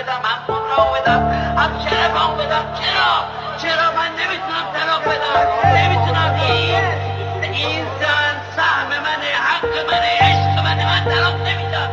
بدم، هم خود را بدم، هم شرفم بدم. چرا من نمیتونم طلاق بدم؟ نمیتونم. این زن سهم منه، حق منه، عشق منه. من طلاق نمیدم.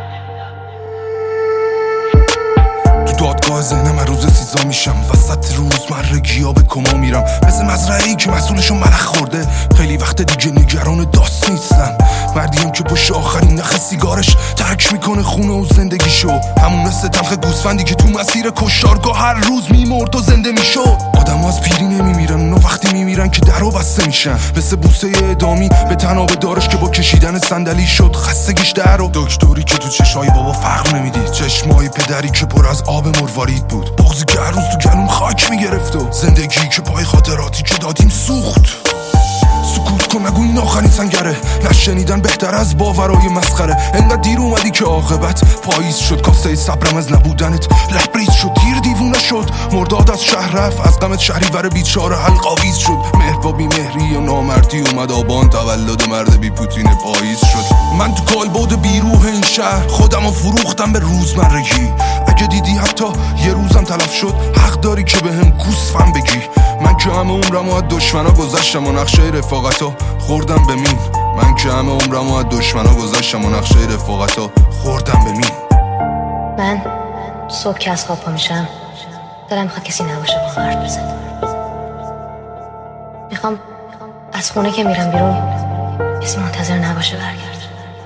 تو دادگاه ذهنم هر روز سیزا میشم، وسط روزمرگی ها به کما میرم، مثل مزرعه‌ای که مسئولشو ملخ خورده. خیلی وقت دیگه نگران داست نیستم، مردیم که پشت آخرین نخ سیگارش ترک میکنه خونه و زندگیشو. همون مثل تلخ گوسفندی که تو مسیر کشتارگاه هر روز میمرد و زنده میشد. آدم از پیری نمیمیرن، اونا وقتی میمیرن که درو بسته میشن، مثل بوسه اعدامی به تناب دارش که با کشیدن صندلی شد خستگیش درو. دکتری که تو چشای بابا فرق نمیدید، چشمای پدری که پر از آب مروارید بود، بغضی که هر روز تو گلوم خاک میگرفت و زندگی که پای خاطراتی که دادیم سوخت. سکوت کن نگو این آخرین سنگره، نشنیدن بهتر از باورای مسخره. انقدر دیر اومدی که عاقبت پاییز شد، کاسه صبرم از نبودنت لبریز شد. دیر دیوونه شد، مرداد از شهر رفت، از غمت شهریور بیچاره حلق‌آویز شد. مهر با بی مهری و نامردی اومد آبان، تولد مرد بی پوتین پاییز شد. من تو کالبد بی روح این شهر خودمو فروختم به روزمرگی. اگه دیدی حتی یه روزم تلف شد، حق داری که بهم گوسفند بگی. من که همه عمرمو از دشمنا گذاشتم و نقشه رفاقتا خوردم به مین. من که همه عمرمو از دشمنا گذاشتم و نقشه رفاقتا خوردم به مین. من صبح که از خواب پا میشم دلم میخواد کسی نباشه با حرف بزنم. میخوام از خونه که میرم بیرون کسی منتظر نباشه برگرد،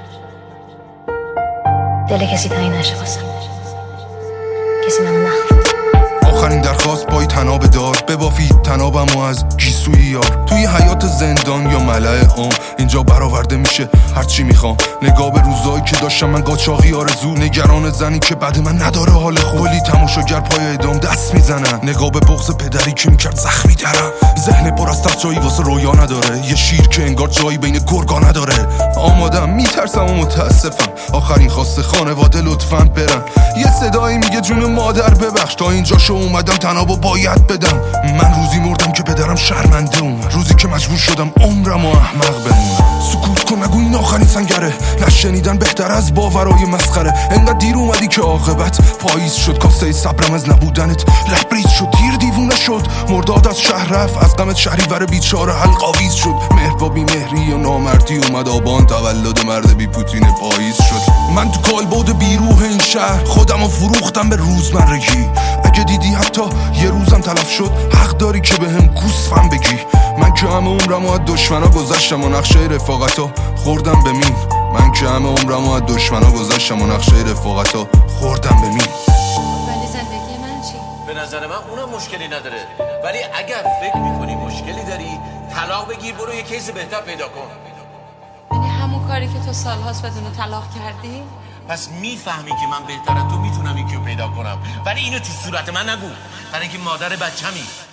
دل کسی تنگ نشه واسم، کسی منو نخواد. آخرین درخواست پای تناب دار، ببافید تنابمو از گیسوی یار. توی حیات زندان یا ملأ عام اینجا برآورده میشه هرچی میخوام. نگاه به روزایی که داشتم من قاچاقی آرزو، نگران زنی که بعد من نداره حال خوب. کلی تماشاگر پای اعدام دست میزنن، نگاه به بغض پدری که میکرد زخمی درم. ذهن پر از تفت جایی واسه رویا نداره، یه شیر که انگار جایی بین گرگا نداره. آمادم میترسم و متاسفم، آخرین خواست خانواده لطفاً برن. یه صدایی میگه جون مادر ببخش، تا اینجا شو اومدم تنابو باید بدم. من روزی مردم که پدرم شرمنده اومد، روزی که مجبور شدم عمرم و احمق بمونم. سکوت کن نگو این آخرین سنگره، نشنیدن بهتر از باورای مسخره. انقدر دیر اومدی که عاقبت پاییز شد، کاسه صبرم از نبودنت لبریز شد. دیر دیوونه شد، مرداد از شهر رفت، از غمت شهریور بیچاره حلق‌آویز شد. مهر با بی مهری و نامردی اومد آبان، تولد مرد بی پوتین پاییز شد. من تو کالبد بی روح این شهر خودمو فروختم به روزمرگی. اگه دیدی حتی یه روزم تلف شد، حق داری که بهم گوسفند بگی. من که همه عمرمو از دشمنا گذاشتم و نقشه رفاقتا خوردم به مین. من که همه عمرمو از دشمنا گذاشتم و نقشه رفاقتا خوردم به مین. ولی زندگی من چی؟ به نظر من اونم مشکلی نداره، ولی اگر فکر میکنی مشکلی داری طلاق بگیر، برو یه کیس بهتر پیدا کن. یعنی همون کاری که تو سالهاست بدون طلاق کردی؟ پس میفهمی که من بهتر از تو میتونم یکی رو پیدا کنم، ولی اینو تو صورت من نگو، برای اینکه مادر بچه‌می.